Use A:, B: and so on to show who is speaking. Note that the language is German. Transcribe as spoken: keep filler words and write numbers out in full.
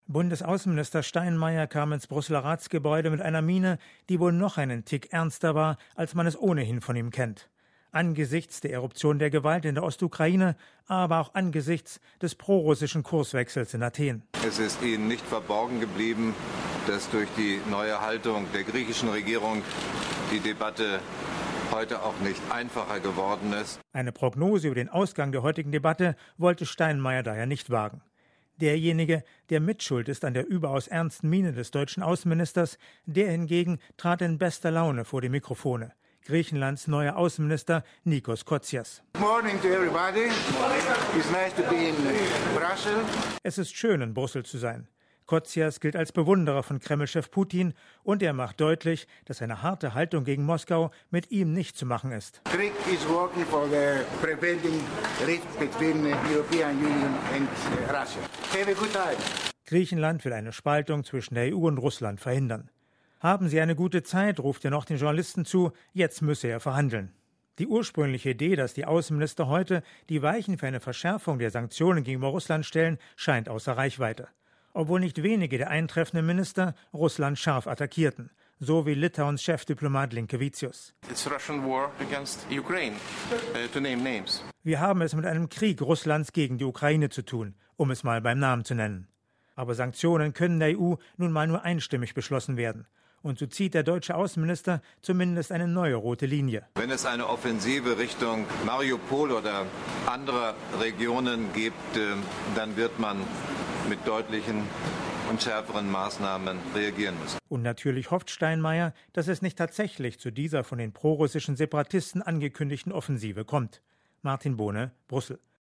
A: Bundesaußenminister Steinmeier kam ins Brüsseler Ratsgebäude mit einer Miene, die wohl noch einen Tick ernster war, als man es ohnehin von ihm kennt. Angesichts der Eruption der Gewalt in der Ostukraine, aber auch angesichts des prorussischen Kurswechsels in Athen.
B: Es ist Ihnen nicht verborgen geblieben, dass durch die neue Haltung der griechischen Regierung die Debatte heute auch nicht einfacher geworden ist.
A: Eine Prognose über den Ausgang der heutigen Debatte wollte Steinmeier daher nicht wagen. Derjenige, der mitschuld ist an der überaus ernsten Miene des deutschen Außenministers, der hingegen trat in bester Laune vor die Mikrofone. Griechenlands neuer Außenminister Nikos Kotzias.
C: Morning to everybody. It's nice to be in Brussels.
A: Es ist schön, in Brüssel zu sein. Kotzias gilt als Bewunderer von Kreml-Chef Putin und er macht deutlich, dass eine harte Haltung gegen Moskau mit ihm nicht zu machen ist.
C: Greek is working for the preventing rift between the European Union and Russia. Have a good time.
A: Griechenland will eine Spaltung zwischen der E U und Russland verhindern. Haben Sie eine gute Zeit, ruft er noch den Journalisten zu, jetzt müsse er verhandeln. Die ursprüngliche Idee, dass die Außenminister heute die Weichen für eine Verschärfung der Sanktionen gegenüber Russland stellen, scheint außer Reichweite. Obwohl nicht wenige der eintreffenden Minister Russland scharf attackierten, so wie Litauens Chefdiplomat Linkevicius.
D: It's Russian war against Ukraine, uh, to name names.
A: Wir haben es mit einem Krieg Russlands gegen die Ukraine zu tun, um es mal beim Namen zu nennen. Aber Sanktionen können der E U nun mal nur einstimmig beschlossen werden. Und so zieht der deutsche Außenminister zumindest eine neue rote Linie.
B: Wenn es eine Offensive Richtung Mariupol oder anderer Regionen gibt, dann wird man mit deutlichen und schärferen Maßnahmen reagieren müssen.
A: Und natürlich hofft Steinmeier, dass es nicht tatsächlich zu dieser von den prorussischen Separatisten angekündigten Offensive kommt. Martin Bohne, Brüssel.